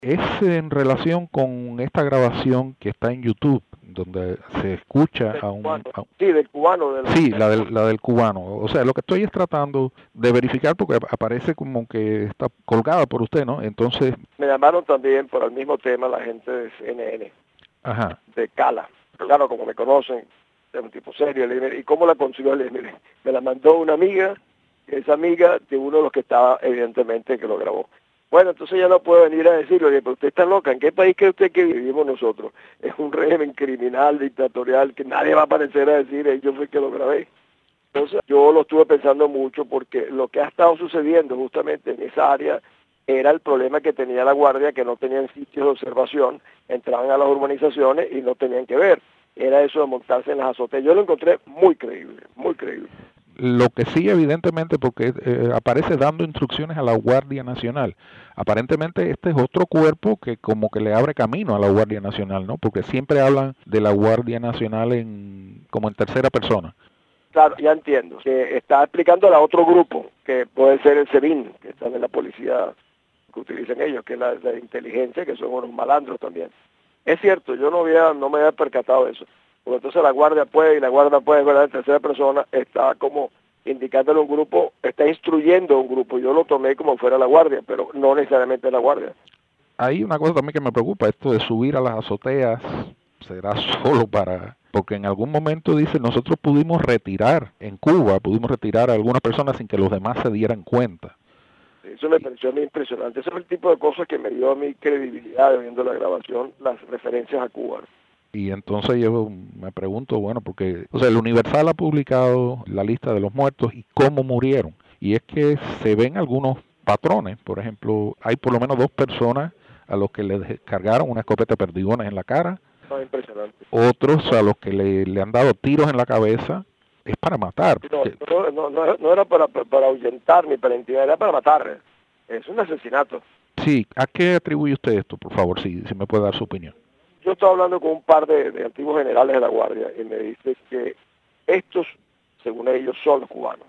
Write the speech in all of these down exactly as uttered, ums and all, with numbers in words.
Es en relación con esta grabación que está en YouTube, donde se escucha Del a un... cubano. a- Sí, del cubano. De la, sí, del la cubano. del, la del cubano. O sea, lo que estoy es tratando de verificar porque ap- aparece como que está colgada por usted, ¿no? Entonces, Me llamaron también por el mismo tema la gente de C N N, ajá. de Cala. Pero claro, como me conocen, es un tipo serio. Le dije, ¿y cómo la consiguió? Le dije, mire, me la mandó una amiga, esa amiga de uno de los que estaba, evidentemente, que lo grabó. Bueno, entonces ya no puedo venir a decirlo. Le dije, pero usted está loca, ¿en qué país cree usted que vivimos nosotros? Es un régimen criminal, dictatorial, que nadie va a aparecer a decir, "Eh, yo fui el que lo grabé". Entonces yo lo estuve pensando mucho porque lo que ha estado sucediendo justamente en esa área era el problema que tenía la Guardia, que no tenían sitios de observación, entraban a las urbanizaciones y no tenían que ver. Era eso de montarse en las azoteas. Yo lo encontré muy creíble, muy creíble. Lo que sí, evidentemente, porque eh, aparece dando instrucciones a la Guardia Nacional. Aparentemente este es otro cuerpo que como que le abre camino a la Guardia Nacional, ¿no? Porque siempre hablan de la Guardia Nacional en como en tercera persona. Claro, ya entiendo. Que está explicando a otro grupo, que puede ser el SEBIN, que está en la policía que utilizan ellos, que es la, la inteligencia, que son unos malandros también. Es cierto, yo no había, no me había percatado de eso. Porque entonces la guardia puede, y la guardia puede, ¿verdad? En tercera persona, está como indicándole a un grupo, está instruyendo a un grupo. Yo lo tomé como fuera la guardia, pero no necesariamente la guardia. Hay una cosa también que me preocupa, esto de subir a las azoteas, será solo para... Porque en algún momento dice, nosotros pudimos retirar, en Cuba, pudimos retirar a algunas personas sin que los demás se dieran cuenta. Eso me pareció a mí impresionante. Ese es el tipo de cosas que me dio a mi credibilidad viendo la grabación, las referencias a Cuba. Y entonces yo me pregunto, bueno, porque, o sea, el Universal ha publicado la lista de los muertos y cómo murieron. Y es que se ven algunos patrones. Por ejemplo, hay por lo menos dos personas a los que le descargaron una escopeta de perdigones en la cara. No, impresionante. Otros a los que le, le han dado tiros en la cabeza. Es para matar. No, Porque, no, no, no, no era para, para ahuyentar ni para intimidar, era para matar. Es un asesinato. sí, ¿a qué atribuye usted esto, por favor, si, si me puede dar su opinión? Yo estaba hablando con un par de, de antiguos generales de la Guardia y me dice que estos, según ellos, son los cubanos.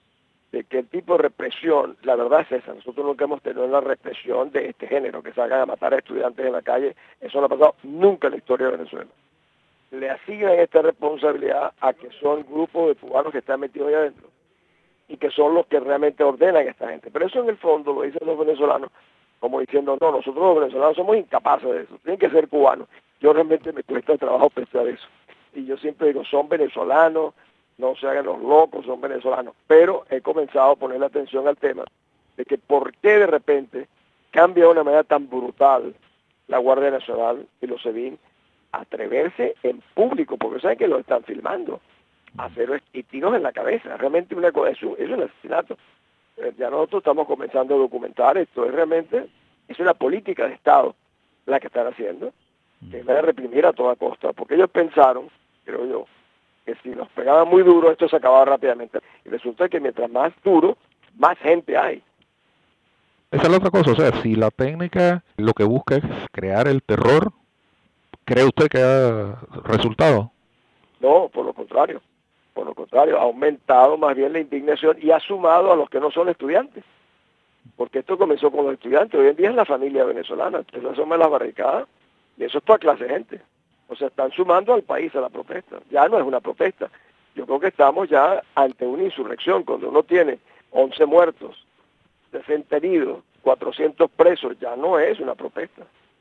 De que el tipo de represión, la verdad es esa, nosotros nunca hemos tenido una represión de este género, que salgan a matar a estudiantes en la calle, eso no ha pasado nunca en la historia de Venezuela. Le asignan esta responsabilidad a que son grupos de cubanos que están metidos ahí adentro y que son los que realmente ordenan a esta gente. Pero eso en el fondo lo dicen los venezolanos como diciendo, no, nosotros los venezolanos somos incapaces de eso, tienen que ser cubanos. Yo realmente me cuesta trabajo pensar eso. Y yo siempre digo, son venezolanos, no se hagan los locos, son venezolanos. Pero he comenzado a poner la atención al tema de que por qué de repente cambia de una manera tan brutal la Guardia Nacional y los SEBIN a atreverse en público, porque saben que lo están filmando, a hacer y tiros en la cabeza. Realmente una cosa, es un, es un asesinato. Eh, ya nosotros estamos comenzando a documentar esto, es realmente, es una política de Estado la que están haciendo, que es la de reprimir a toda costa, porque ellos pensaron, creo yo, que si nos pegaban muy duro esto se acababa rápidamente. Y resulta que mientras más duro, más gente hay. Esa es la otra cosa, o sea, si la técnica lo que busca es crear el terror, ¿cree usted que ha resultado? No, por lo contrario, por lo contrario, ha aumentado más bien la indignación y ha sumado a los que no son estudiantes. Porque esto comenzó con los estudiantes, hoy en día es la familia venezolana, entonces asoma las barricadas y eso es toda clase de gente. O sea, están sumando al país a la protesta. Ya no es una protesta. Yo creo que estamos ya ante una insurrección, cuando uno tiene once muertos, sesenta heridos, cuatrocientos presos, ya no es una protesta.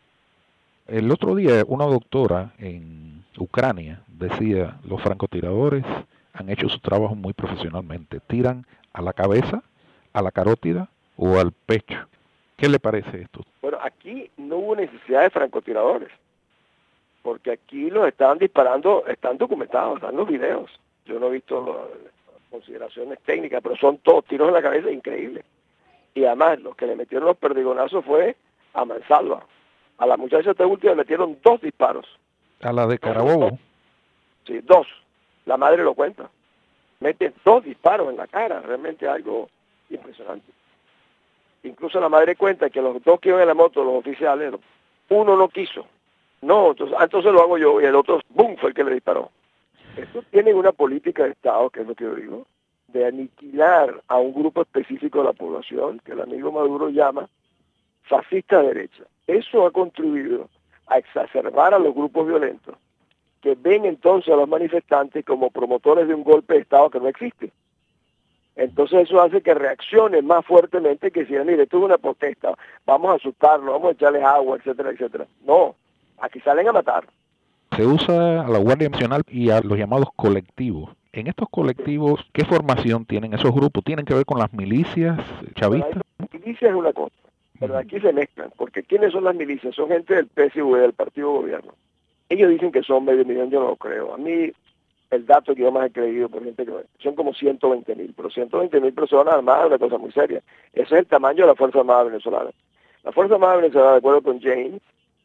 El otro día una doctora en Ucrania decía, los francotiradores han hecho su trabajo muy profesionalmente, tiran a la cabeza, a la carótida o al pecho. ¿Qué le parece esto? Bueno, aquí no hubo necesidad de francotiradores, porque aquí los estaban disparando, están documentados, están los videos. Yo no he visto las consideraciones técnicas, pero son todos tiros en la cabeza increíbles. Y además, los que le metieron los perdigonazos fue a Mansalva. A la muchacha esta última le metieron dos disparos. A la de Carabobo. Sí, dos. La madre lo cuenta. Mete dos disparos en la cara, realmente algo impresionante. Incluso la madre cuenta que los dos que iban en la moto, los oficiales, uno no quiso. No, entonces, entonces lo hago yo, y el otro, ¡bum!, fue el que le disparó. Esto tiene una política de Estado, que es lo que yo digo, de aniquilar a un grupo específico de la población, que el amigo Maduro llama fascista derecha. Eso ha contribuido a exacerbar a los grupos violentos, que ven entonces a los manifestantes como promotores de un golpe de Estado que no existe. Entonces eso hace que reaccionen más fuertemente que si, mire, esto es una protesta, vamos a asustarlos, vamos a echarles agua, etcétera, etcétera. No, aquí salen a matar. Se usa a la Guardia Nacional y a los llamados colectivos. En estos colectivos, ¿qué formación tienen esos grupos? ¿Tienen que ver con las milicias chavistas? Las milicias es una cosa, pero aquí se mezclan, porque ¿quiénes son las milicias? Son gente del P S V, del Partido Gobierno. Ellos dicen que son medio millón, yo no lo creo. A mí, el dato que yo más he creído por gente que son como ciento veinte mil, pero ciento veinte mil personas armadas es una cosa muy seria. Ese es el tamaño de la Fuerza Armada Venezolana. La Fuerza Armada Venezolana, de acuerdo con James,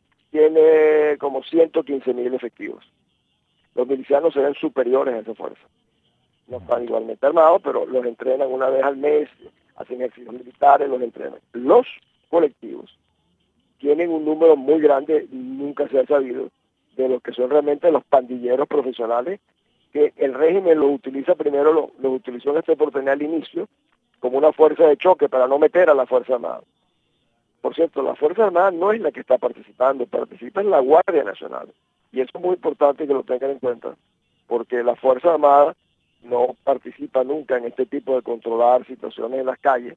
tiene como ciento quince mil efectivos. Los milicianos serán superiores a esa fuerza. No están igualmente armados, pero los entrenan una vez al mes, hacen ejercicios militares, los entrenan. Los colectivos tienen un número muy grande, nunca se ha sabido, de los que son realmente los pandilleros profesionales, que el régimen los utiliza primero, los lo utilizó en esta oportunidad al inicio, como una fuerza de choque para no meter a la Fuerza Armada. Por cierto, la Fuerza Armada no es la que está participando, participa en la Guardia Nacional. Y eso es muy importante que lo tengan en cuenta, porque la Fuerza Armada no participa nunca en este tipo de controlar situaciones en las calles.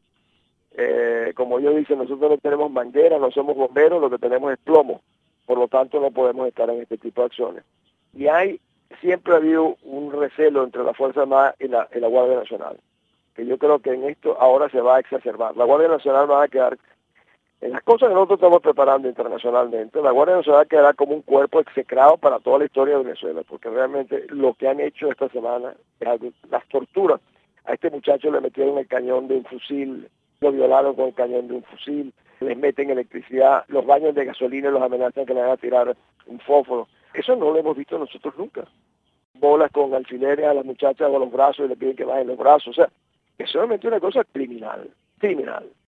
Eh, como ellos dicen, nosotros no tenemos manguera, no somos bomberos, lo que tenemos es plomo. Por lo tanto, no podemos estar en este tipo de acciones. Y hay, siempre ha habido un recelo entre la Fuerza Armada y la, y la Guardia Nacional, que yo creo que en esto ahora se va a exacerbar. La Guardia Nacional va a quedar, en las cosas que nosotros estamos preparando internacionalmente, la Guardia Nacional quedará como un cuerpo execrado para toda la historia de Venezuela, porque realmente lo que han hecho esta semana es algo, las torturas. A este muchacho le metieron el cañón de un fusil, lo violaron con el cañón de un fusil, les meten electricidad, los baños de gasolina los amenazan que le van a tirar un fósforo. Eso no lo hemos visto nosotros nunca. Bolas con alfileres a las muchachas o a los brazos y le piden que bajen los brazos. O sea, es solamente una cosa criminal, criminal.